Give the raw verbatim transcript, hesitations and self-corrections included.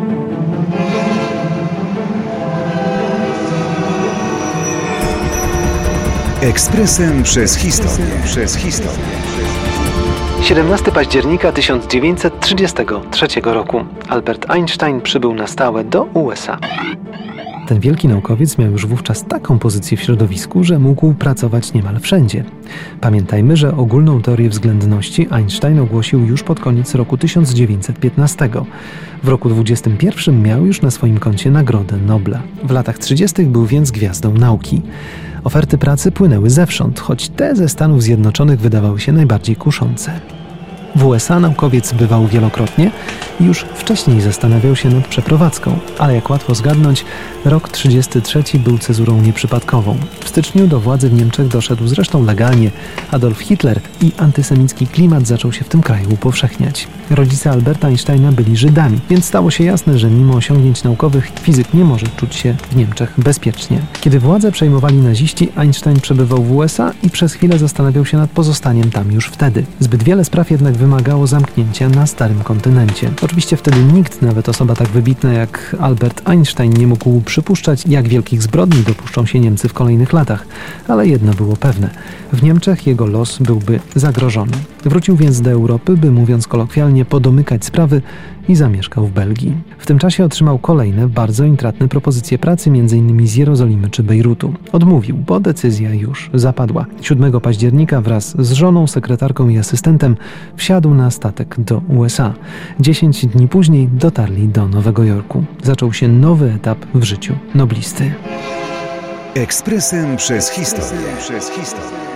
Ekspresem przez historię. Przez historię. siedemnastego października tysiąc dziewięćset trzydziestego trzeciego roku Albert Einstein przybył na stałe do U S A. Ten wielki naukowiec miał już wówczas taką pozycję w środowisku, że mógł pracować niemal wszędzie. Pamiętajmy, że ogólną teorię względności Einstein ogłosił już pod koniec roku tysiąc dziewięćset piętnastego. W roku dwudziestym pierwszym miał już na swoim koncie Nagrodę Nobla. W latach trzydziestych był więc gwiazdą nauki. Oferty pracy płynęły zewsząd, choć te ze Stanów Zjednoczonych wydawały się najbardziej kuszące. W U S A naukowiec bywał wielokrotnie i już wcześniej zastanawiał się nad przeprowadzką, ale jak łatwo zgadnąć, rok trzydziesty trzeci był cezurą nieprzypadkową. W styczniu do władzy w Niemczech doszedł zresztą legalnie Adolf Hitler i antysemicki klimat zaczął się w tym kraju upowszechniać. Rodzice Alberta Einsteina byli Żydami, więc stało się jasne, że mimo osiągnięć naukowych fizyk nie może czuć się w Niemczech bezpiecznie. Kiedy władzę przejmowali naziści, Einstein przebywał w U S A i przez chwilę zastanawiał się nad pozostaniem tam już wtedy. Zbyt wiele spraw jednak wymagało zamknięcia na starym kontynencie. Oczywiście wtedy nikt, nawet osoba tak wybitna jak Albert Einstein, nie mógł przypuszczać, jak wielkich zbrodni dopuszczą się Niemcy w kolejnych latach. Ale jedno było pewne. W Niemczech jego los byłby zagrożony. Wrócił więc do Europy, by, mówiąc kolokwialnie, podomykać sprawy i zamieszkał w Belgii. W tym czasie otrzymał kolejne, bardzo intratne propozycje pracy, m.in. z Jerozolimy czy Bejrutu. Odmówił, bo decyzja już zapadła. siódmego października wraz z żoną, sekretarką i asystentem wsiadł na statek do U S A. Dziesięć dni później dotarli do Nowego Jorku. Zaczął się nowy etap w życiu noblisty. Ekspresem przez historię. Przez historię.